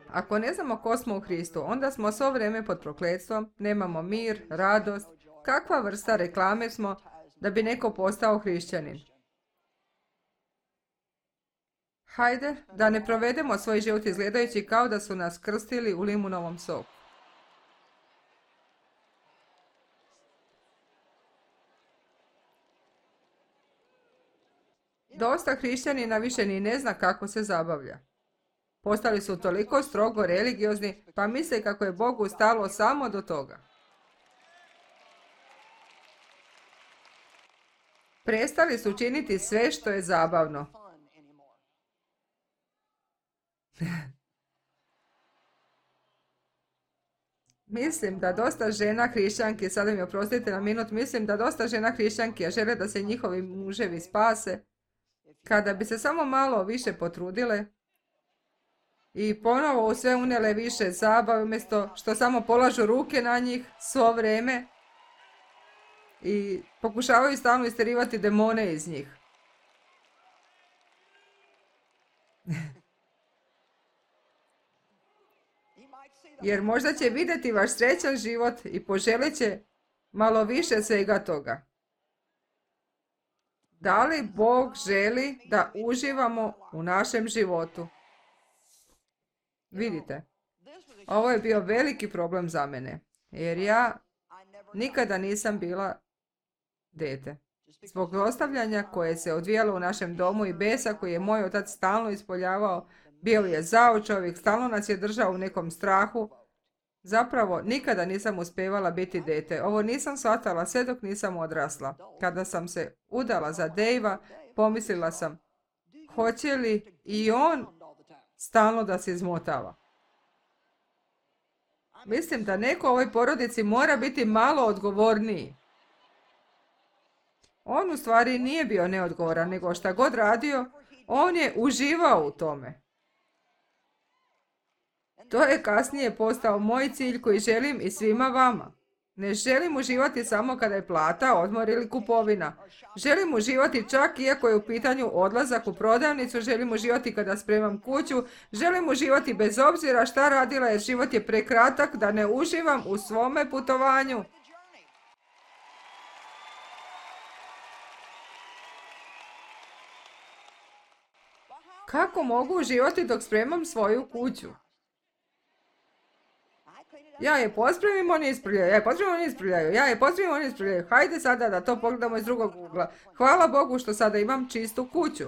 Ako ne znamo ko smo u Hristu, onda smo svo vrijeme pod prokletstvom, nemamo mir, radost. Kakva vrsta reklame smo da bi neko postao hrišćanin? Hajde da ne provedemo svoj život izgledajući kao da su nas krstili u limunovom soku. Dosta hrišćanina više ni ne zna kako se zabavlja. Postali su toliko strogo religiozni, pa misle kako je Bogu stalo samo do toga. Prestali su činiti sve što je zabavno. Mislim da dosta žena hrišćanki, sada mi oprostite na minut, mislim da dosta žena hrišćanki, a žele da se njihovi muževi spase, kada bi se samo malo više potrudile i ponovo u sve unele više zabave, umjesto što samo polažu ruke na njih svo vrijeme i pokušavaju stalno isterivati demone iz njih. Jer možda će vidjeti vaš srećan život i poželit će malo više svega toga. Da li Bog želi da uživamo u našem životu? Vidite, ovo je bio veliki problem za mene, jer ja nikada nisam bila dete. Zbog zlostavljanja koje se odvijalo u našem domu i besa koji je moj otac stalno ispoljavao, bio je zao čovjek, stalno nas je držao u nekom strahu. Zapravo, nikada nisam uspjevala biti dete. Ovo nisam shvatala sve dok nisam odrasla. Kada sam se udala za Dejva, pomislila sam, hoće li i on stalno da se izmotava? Mislim da neko u ovoj porodici mora biti malo odgovorniji. On u stvari nije bio neodgovoran, nego šta god radio, on je uživao u tome. To je kasnije postao moj cilj koji želim i svima vama. Ne želim uživati samo kada je plata, odmor ili kupovina. Želim uživati čak iako je u pitanju odlazak u prodavnicu, želim uživati kada spremam kuću, želim uživati bez obzira šta radila jer život je prekratak da ne uživam u svome putovanju. Kako mogu uživati dok spremam svoju kuću? Ja je pospremim, oni isprljaju, ja je pospremim, oni isprljaju, ja je pospremim, oni isprljaju. Hajde sada da to pogledamo iz drugog ugla. Hvala Bogu što sada imam čistu kuću.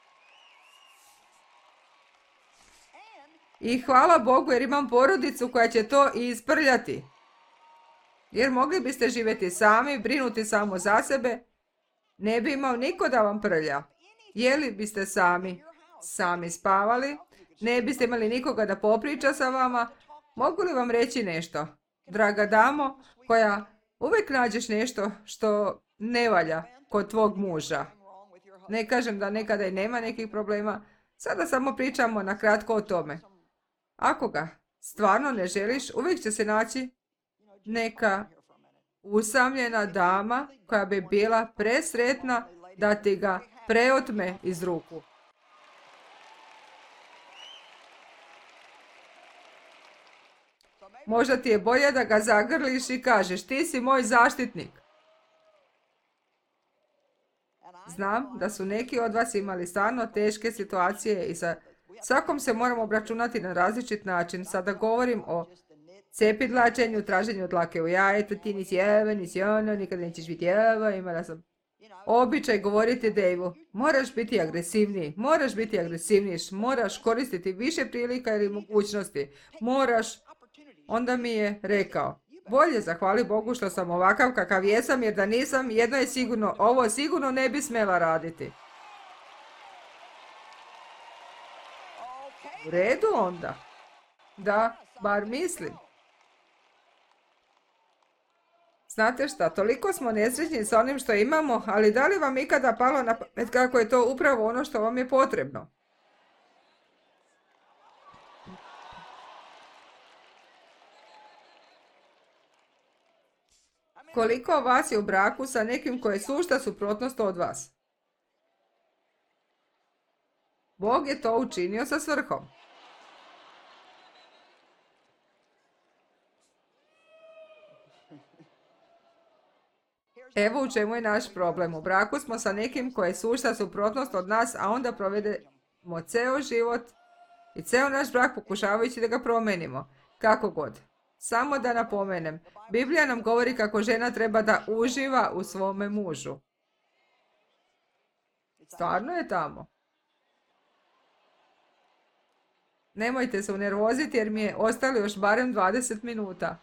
I hvala Bogu jer imam porodicu koja će to i isprljati. Jer mogli biste živjeti sami, brinuti samo za sebe, ne bi imao niko da vam prlja. Jeli biste sami spavali, ne biste imali nikoga da popriča sa vama. Mogu li vam reći nešto, draga damo, koja uvijek nađeš nešto što ne valja kod tvog muža? Ne kažem da nekada i nema nekih problema, sada samo pričamo na kratko o tome. Ako ga stvarno ne želiš, uvijek će se naći neka usamljena dama koja bi bila presretna da ti ga preotme iz ruku. Možda ti je bolje da ga zagrliš i kažeš, ti si moj zaštitnik. Znam da su neki od vas imali stvarno teške situacije i sa svakom se moramo obračunati na različit način. Sada govorim o cepidlačenju, traženju dlake u jajetu, ti nisi ovo, nisi ono, nikada nećeš biti ovo, imala sam običaj govoriti Dejvu, moraš biti agresivniji, moraš koristiti više prilika ili mogućnosti, moraš. Onda mi je rekao, bolje zahvali Bogu što sam ovakav kakav jesam, jer da nisam, jedno je sigurno, ovo sigurno ne bi smjela raditi. U redu onda. Da, bar mislim. Znate šta, toliko smo nesrećni sa onim što imamo, ali da li vam ikada palo na pamet kako je to upravo ono što vam je potrebno? Koliko vas je u braku sa nekim koji je sušta suprotnost od vas? Bog je to učinio sa svrhom. Evo u čemu je naš problem. U braku smo sa nekim koji je sušta suprotnost od nas, a onda provedemo ceo život i ceo naš brak pokušavajući da ga promenimo. Kako god. Samo da napomenem, Biblija nam govori kako žena treba da uživa u svome mužu. Stvarno je tamo. Nemojte se unervoziti jer mi je ostalo još barem 20 minuta.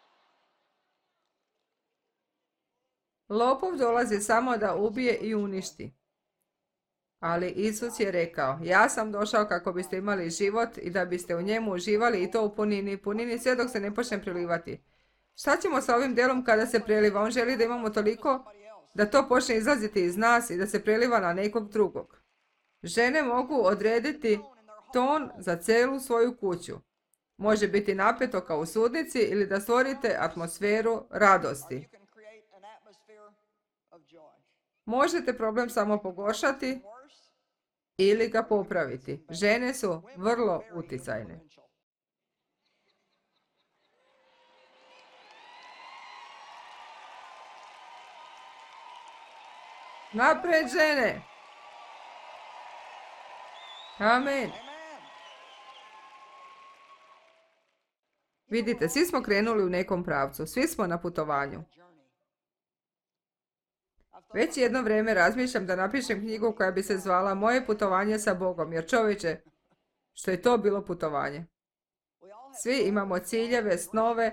Lopov dolazi samo da ubije i uništi. Ali Isus je rekao, ja sam došao kako biste imali život i da biste u njemu uživali i to u punini sve dok se ne počne prilivati. Šta ćemo sa ovim delom kada se preliva? On želi da imamo toliko da to počne izlaziti iz nas i da se preliva na nekog drugog. Žene mogu odrediti ton za celu svoju kuću. Može biti napeto kao u sudnici ili da stvorite atmosferu radosti. Možete problem samo pogoršati ili ga popraviti. Žene su vrlo uticajne. Napred žene! Amen. Vidite, svi smo krenuli u nekom pravcu, svi smo na putovanju. Već jedno vrijeme razmišljam da napišem knjigu koja bi se zvala Moje putovanje sa Bogom, jer čovječe, što je to bilo putovanje. Svi imamo ciljeve, snove,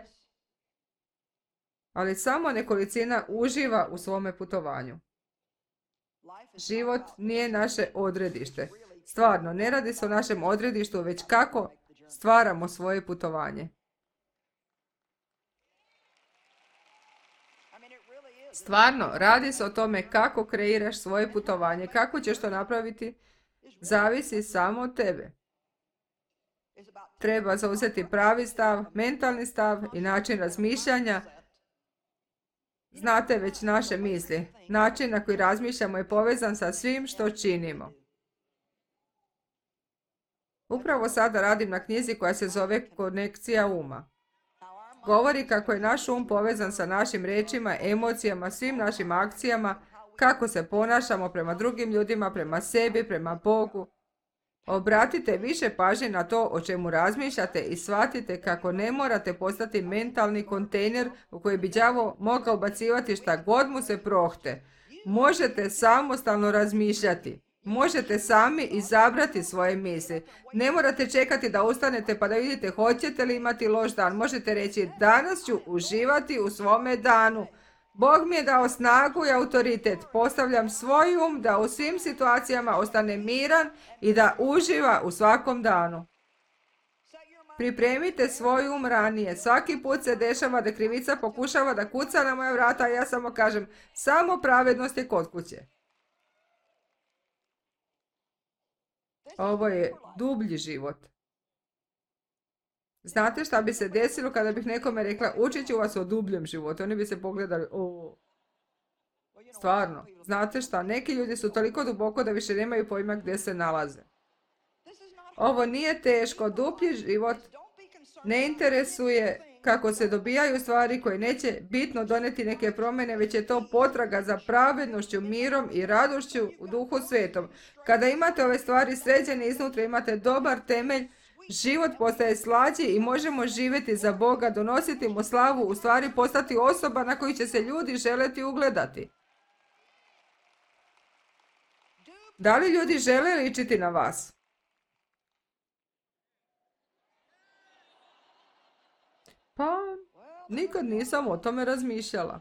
ali samo nekolicina uživa u svome putovanju. Život nije naše odredište. Stvarno, ne radi se o našem odredištu, već kako stvaramo svoje putovanje. Stvarno, radi se o tome kako kreiraš svoje putovanje, kako ćeš to napraviti, zavisi samo od tebe. Treba zauzeti pravi stav, mentalni stav i način razmišljanja. Znate već naše misli. Način na koji razmišljamo je povezan sa svim što činimo. Upravo sada radim na knjizi koja se zove Konekcija uma. Govori kako je naš um povezan sa našim rečima, emocijama, svim našim akcijama, kako se ponašamo prema drugim ljudima, prema sebi, prema Bogu. Obratite više pažnje na to o čemu razmišljate i shvatite kako ne morate postati mentalni kontejner u koji bi đavo mogao ubacivati šta god mu se prohte. Možete samostalno razmišljati. Možete sami izabrati svoje misli. Ne morate čekati da ustanete pa da vidite hoćete li imati loš dan. Možete reći danas ću uživati u svome danu. Bog mi je dao snagu i autoritet. Postavljam svoj um da u svim situacijama ostane miran i da uživa u svakom danu. Pripremite svoj um ranije. Svaki put se dešava da krivica pokušava da kuca na moja vrata, a ja samo kažem, samo pravednost je kod kuće. Ovo je dublji život. Znate šta bi se desilo kada bih nekome rekla učit ću vas o dubljem životu? Oni bi se pogledali, stvarno, znate šta, neki ljudi su toliko duboko da više nemaju pojma gdje se nalaze. Ovo nije teško, dublji život ne interesuje kako se dobijaju stvari koje neće bitno doneti neke promjene, već je to potraga za pravednošću, mirom i radošću u Duhu Svetom. Kada imate ove stvari sređene iznutra, imate dobar temelj, život postaje slađi i možemo živjeti za Boga, donositi mu slavu, u stvari postati osoba na koju će se ljudi želeti ugledati. Da li ljudi žele ličiti na vas? Pa, nikad nisam o tome razmišljala.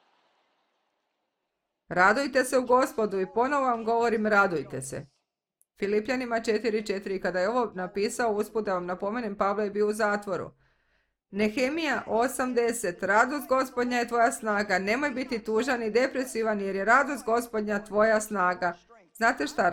Radujte se u Gospodu i ponovo vam govorim radujte se. Filipljanima 4.4. Kada je ovo napisao, usput da vam napomenem, Pavle je bio u zatvoru. Nehemija 8.10. Radost Gospodnja je tvoja snaga. Nemoj biti tužan i depresivan jer je radost Gospodnja tvoja snaga. Znate šta,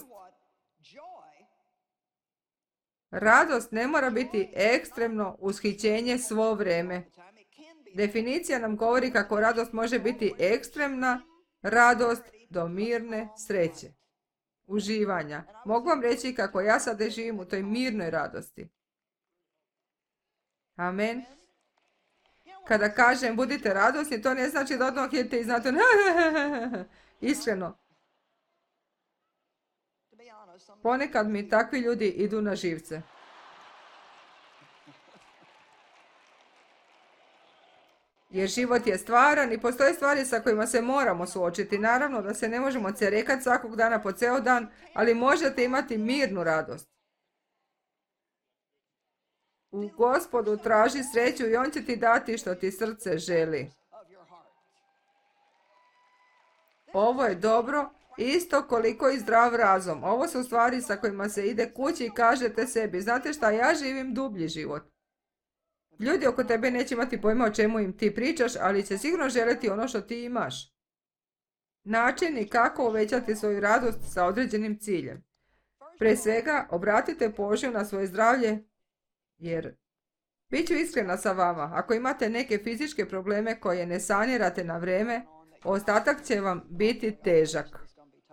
Radost ne mora biti ekstremno ushićenje svo vrijeme. Definicija nam govori kako radost može biti ekstremna radost do mirne sreće, uživanja. Mogu vam reći kako ja sada živim u toj mirnoj radosti. Amen. Kada kažem budite radosni, to ne znači da odmah idete i znate iskreno. Ponekad mi takvi ljudi idu na živce. Jer život je stvaran i postoje stvari sa kojima se moramo suočiti. Naravno da se ne možemo cerekati svakog dana po ceo dan, ali možete imati mirnu radost. U Gospodu traži sreću i on će ti dati što ti srce želi. Ovo je dobro, isto koliko i zdrav razum. Ovo su stvari sa kojima se ide kući i kažete sebi, znate šta, ja živim dublji život. Ljudi oko tebe neće imati pojma o čemu im ti pričaš, ali će sigurno želiti ono što ti imaš. Načini kako uvećati svoju radost sa određenim ciljem. Pre svega, obratite pažnju na svoje zdravlje, jer bit ću iskrena sa vama, ako imate neke fizičke probleme koje ne sanirate na vrijeme, ostatak će vam biti težak.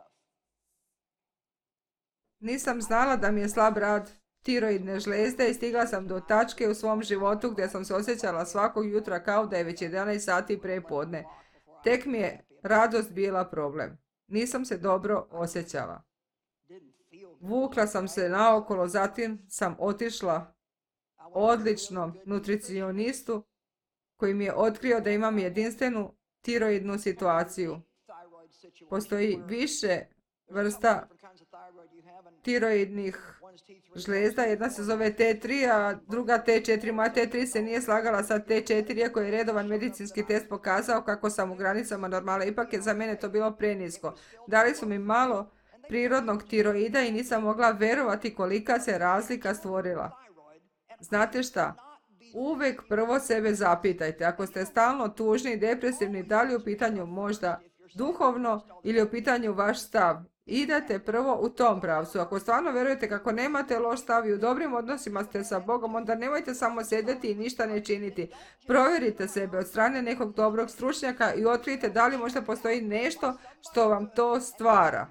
Nisam znala da mi je slab rad tiroidne žlezde i stigla sam do tačke u svom životu gdje sam se osjećala svakog jutra kao da je već 11 sati prepodne. Tek mi je radost bila problem. Nisam se dobro osjećala. Vukla sam se naokolo, zatim sam otišla odličnom nutricionistu koji mi je otkrio da imam jedinstvenu tiroidnu situaciju. Postoji više vrsta tiroidnih žlezda, jedna se zove T3, a druga T4. Moja T3 se nije slagala sa T4, iako je redovan medicinski test pokazao kako sam u granicama normale. Ipak je za mene to bilo prenisko. Dali su mi malo prirodnog tiroida i nisam mogla verovati kolika se razlika stvorila. Znate šta? Uvijek prvo sebe zapitajte. Ako ste stalno tužni i depresivni, da li u pitanju možda duhovno ili u pitanju vaš stav? Idete prvo u tom pravcu. Ako stvarno vjerujete kako nemate loš stav i u dobrim odnosima ste sa Bogom, onda nemojte samo sjedeti i ništa ne činiti. Provjerite sebe od strane nekog dobrog stručnjaka i otkrijte da li možda postoji nešto što vam to stvara.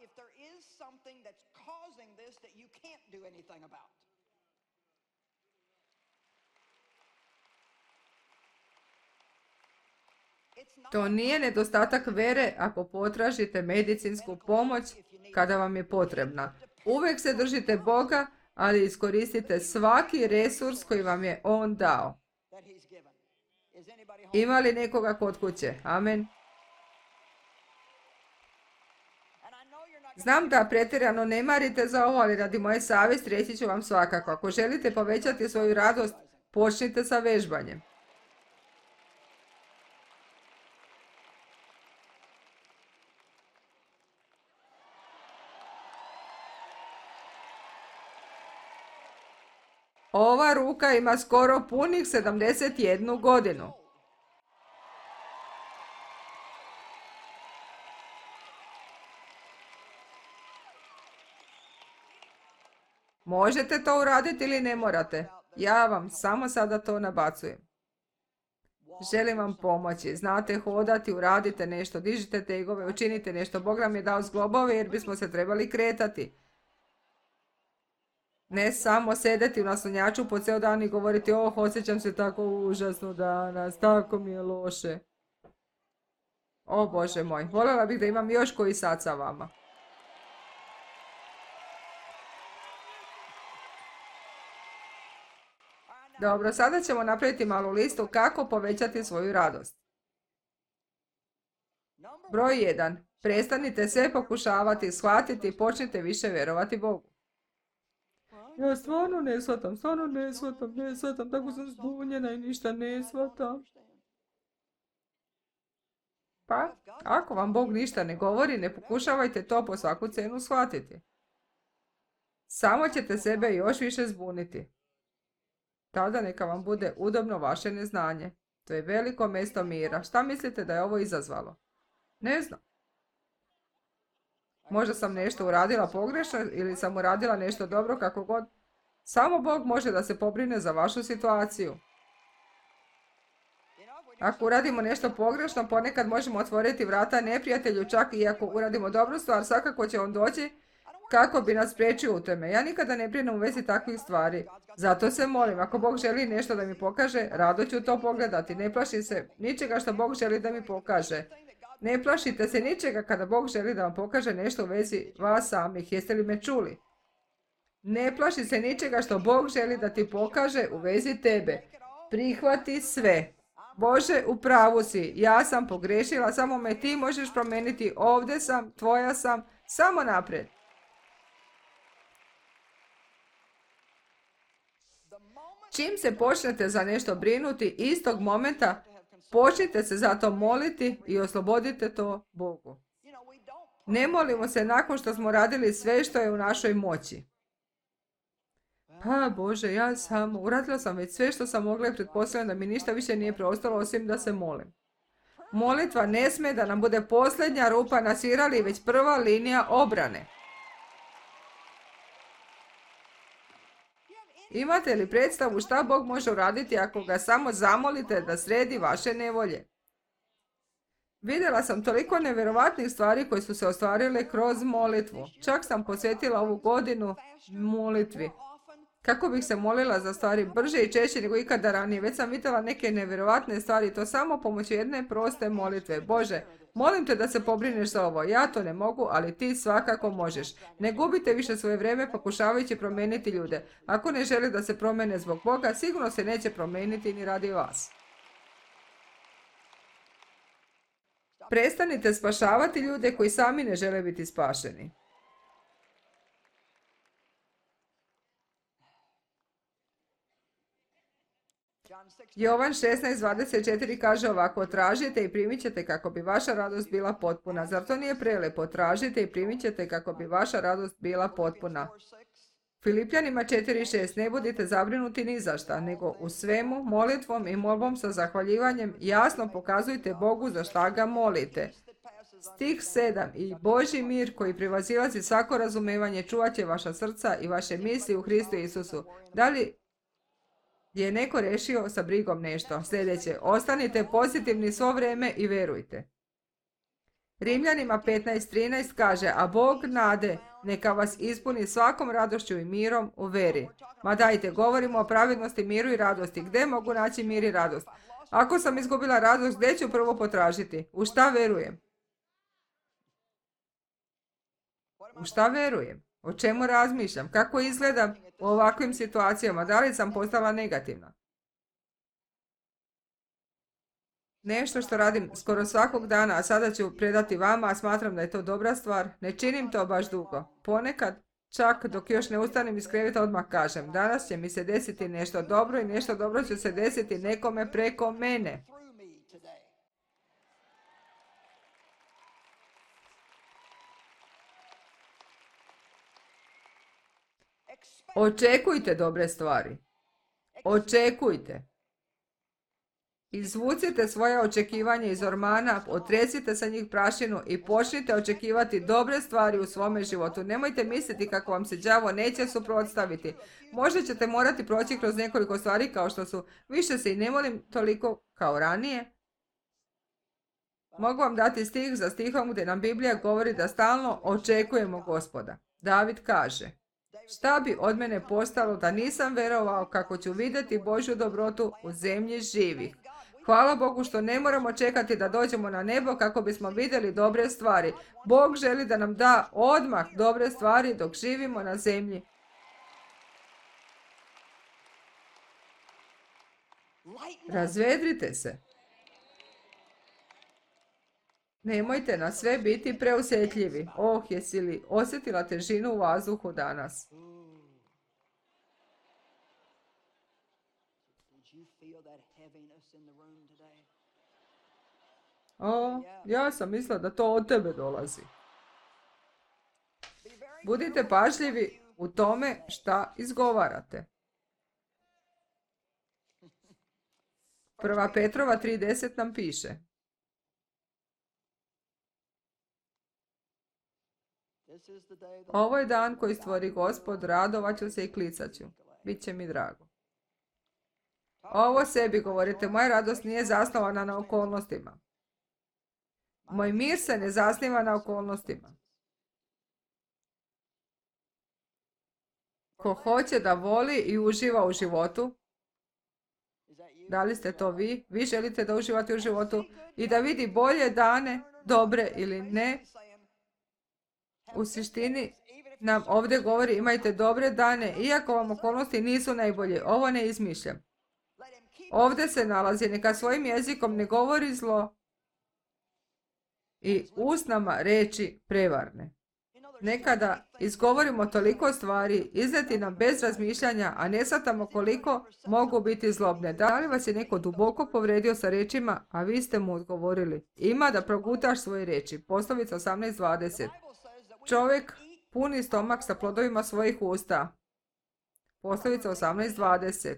To nije nedostatak vere ako potražite medicinsku pomoć kada vam je potrebna. Uvijek se držite Boga, ali iskoristite svaki resurs koji vam je On dao. Ima li nekoga kod kuće? Amen. Znam da pretjerano ne marite za ovo, ali radi moje savjesti reći ću vam svakako. Ako želite povećati svoju radost, počnite sa vežbanjem. Ova ruka ima skoro punih 71 godinu. Možete to uraditi ili ne morate. Ja vam samo sada to nabacujem. Želim vam pomoći. Znate hodati, uradite nešto, dižite tegove, učinite nešto. Bog nam je dao zglobove jer bismo se trebali kretati. Ne samo sedeti u naslonjaču po ceo dan i govoriti osjećam se tako užasno danas, tako mi je loše. O Bože moj, voljela bih da imam još koji sat sa vama. Dobro, sada ćemo napraviti malu listu kako povećati svoju radost. Broj 1. Prestanite sve pokušavati shvatiti i počnite više vjerovati Bogu. Ja stvarno ne shvatam, tako sam zbunjena i ništa ne shvatam. Pa, ako vam Bog ništa ne govori, ne pokušavajte to po svaku cenu shvatiti. Samo ćete sebe još više zbuniti. Tada neka vam bude udobno vaše neznanje. To je veliko mjesto mira. Šta mislite da je ovo izazvalo? Ne znam. Možda sam nešto uradila pogrešno ili sam uradila nešto dobro, kako god. Samo Bog može da se pobrine za vašu situaciju. Ako uradimo nešto pogrešno, ponekad možemo otvoriti vrata neprijatelju, čak i ako uradimo dobru stvar, svakako će on doći kako bi nas spriječio u tome. Ja nikada ne brinem u vezi takvih stvari. Zato se molim, ako Bog želi nešto da mi pokaže, rado ću to pogledati. Ne plašim se ničega što Bog želi da mi pokaže. Ne plašite se ničega kada Bog želi da vam pokaže nešto u vezi vas samih. Jeste li me čuli? Ne plaši se ničega što Bog želi da ti pokaže u vezi tebe. Prihvati sve. Bože, u pravu si. Ja sam pogrešila, samo me ti možeš promijeniti. Ovdje sam, tvoja sam, samo naprijed. Čim se počnete za nešto brinuti, istog momenta počnite se za to moliti i oslobodite to Bogu. Ne molimo se nakon što smo radili sve što je u našoj moći. Pa Bože, uradila sam već sve što sam mogla i pretpostavljam da mi ništa više nije preostalo osim da se molim. Molitva ne smije da nam bude posljednja rupa na svirali, već prva linija obrane. Imate li predstavu šta Bog može uraditi ako ga samo zamolite da sredi vaše nevolje? Vidjela sam toliko nevjerovatnih stvari koje su se ostvarile kroz molitvu. Čak sam posvetila ovu godinu molitvi. Kako bih se molila za stvari brže i češće nego ikada ranije. Već sam vidjela neke nevjerovatne stvari, to samo pomoću jedne proste molitve. Bože, molim te da se pobrineš za ovo. Ja to ne mogu, ali ti svakako možeš. Ne gubite više svoje vrijeme pokušavajući promijeniti ljude. Ako ne žele da se promijene zbog Boga, sigurno se neće promijeniti ni radi vas. Prestanite spašavati ljude koji sami ne žele biti spašeni. Jovan 16:24 kaže ovako: tražite i primit ćete kako bi vaša radost bila potpuna. Zar to nije prelepo? Tražite i primit ćete kako bi vaša radost bila potpuna. Filipljanima 4:6 ne budite zabrinuti ni za šta, nego u svemu molitvom i molbom sa zahvaljivanjem jasno pokazujte Bogu za šta ga molite. Stih 7. I Božji mir koji prevazilazi svako razumevanje čuvat će vaša srca i vaše misli u Hristu Isusu. Da li je neko rešio sa brigom nešto? Sljedeće, ostanite pozitivni svo vrijeme i verujte. Rimljanima 15:13 kaže: a Bog nade neka vas ispuni svakom radošću i mirom u veri. Ma dajte, govorimo o pravednosti, miru i radosti. Gdje mogu naći mir i radost? Ako sam izgubila radost, gdje ću prvo potražiti? U šta verujem? U šta verujem? O čemu razmišljam? Kako izgledam u ovakvim situacijama? Da li sam postala negativna? Nešto što radim skoro svakog dana, a sada ću predati vama, a smatram da je to dobra stvar. Ne činim to baš dugo. Ponekad, čak dok još ne ustanem iz kreveta, odmah kažem: danas će mi se desiti nešto dobro i nešto dobro će se desiti nekome preko mene. Očekujte dobre stvari. Očekujte. Izvucite svoje očekivanje iz ormana, otresite sa njih prašinu i počnite očekivati dobre stvari u svome životu. Nemojte misliti kako vam se đavo neće suprotstaviti. Možda ćete morati proći kroz nekoliko stvari kao što su: više se i ne molim toliko kao ranije. Mogu vam dati stih za stihom gdje nam Biblija govori da stalno očekujemo Gospoda. David kaže: šta bi od mene postalo da nisam verovao kako ću vidjeti Božju dobrotu u zemlji živih. Hvala Bogu što ne moramo čekati da dođemo na nebo kako bismo vidjeli dobre stvari. Bog želi da nam da odmah dobre stvari dok živimo na zemlji. Razvedrite se. Nemojte na sve biti preosjetljivi. Oh, jesi li osjetila težinu u vazduhu danas? O, ja sam mislila da to od tebe dolazi. Budite pažljivi u tome šta izgovarate. 1. Petrova 3:10 nam piše: ovo je dan koji stvori Gospod, radovat ću se i klicat ću. Biće mi drago. Ovo sebi govorite: moja radost nije zasnovana na okolnostima. Moj mir se ne zasniva na okolnostima. ko hoće da voli i uživa u životu. Da li ste to vi? Vi želite da uživate u životu i da vidi bolje dane, dobre ili ne. U suštini nam ovdje govori imajte dobre dane, iako vam okolnosti nisu najbolje. Ovo ne izmišljam. Ovdje se nalazi, neka svojim jezikom ne govori zlo i usnama reči prevarne. Nekada izgovorimo toliko stvari, izneti nam bez razmišljanja, a ne shvatamo koliko mogu biti zlobne. Da li vas je neko duboko povredio sa rečima, a vi ste mu odgovorili? Ima da progutaš svoje reči. Poslovica 18:20. Čovjek puni stomak sa plodovima svojih usta. Poslovica 18:20.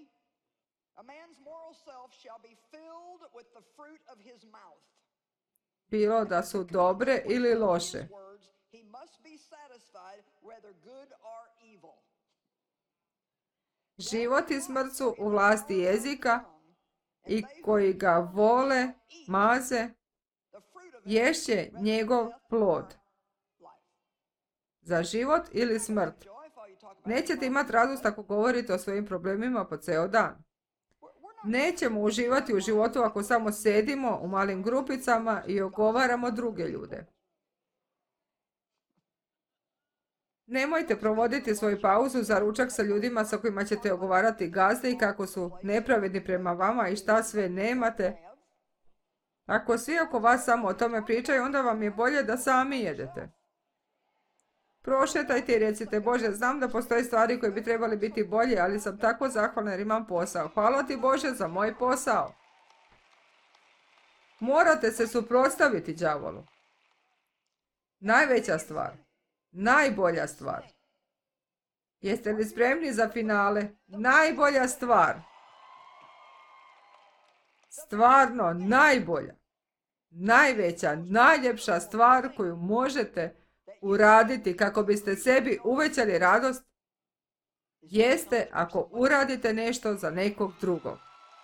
Bilo da su dobre ili loše. Život i smrt su u vlasti jezika i koji ga vole, maze, ješće njegov plod. Za život ili smrt. Nećete imati radost ako govorite o svojim problemima po ceo dan. Nećemo uživati u životu ako samo sedimo u malim grupicama i ogovaramo druge ljude. Nemojte provoditi svoju pauzu za ručak sa ljudima sa kojima ćete ogovarati gazde i kako su nepravedni prema vama i šta sve nemate. Ako svi oko vas samo o tome pričaju, onda vam je bolje da sami jedete. Prošetajte i recite, Bože, znam da postoje stvari koje bi trebali biti bolje, ali sam tako zahvalna jer imam posao. Hvala ti, Bože, za moj posao. Morate se suprotstaviti đavolu. Najveća stvar. Najbolja stvar. Jeste li spremni za finale? Najbolja stvar. Stvarno najbolja. Najveća, najljepša stvar koju možete uraditi kako biste sebi uvećali radost jeste ako uradite nešto za nekog drugog.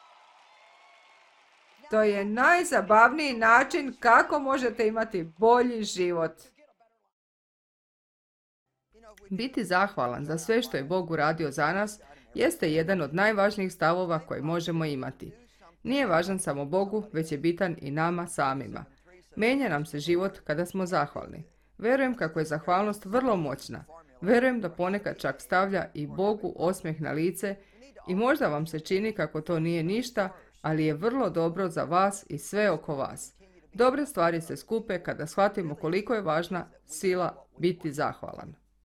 To je najzabavniji način kako možete imati bolji život. Biti zahvalan za sve što je Bog uradio za nas jeste jedan od najvažnijih stavova koje možemo imati. Nije važan samo Bogu, već je bitan i nama samima. Menja nam se život kada smo zahvalni. Verujem kako je zahvalnost vrlo moćna. Verujem da ponekad čak stavlja i Bogu osmijeh na lice i možda vam se čini kako to nije ništa, ali je vrlo dobro za vas i sve oko vas. Dobre stvari se skupe kada shvatimo koliko je važna sila biti zahvalan.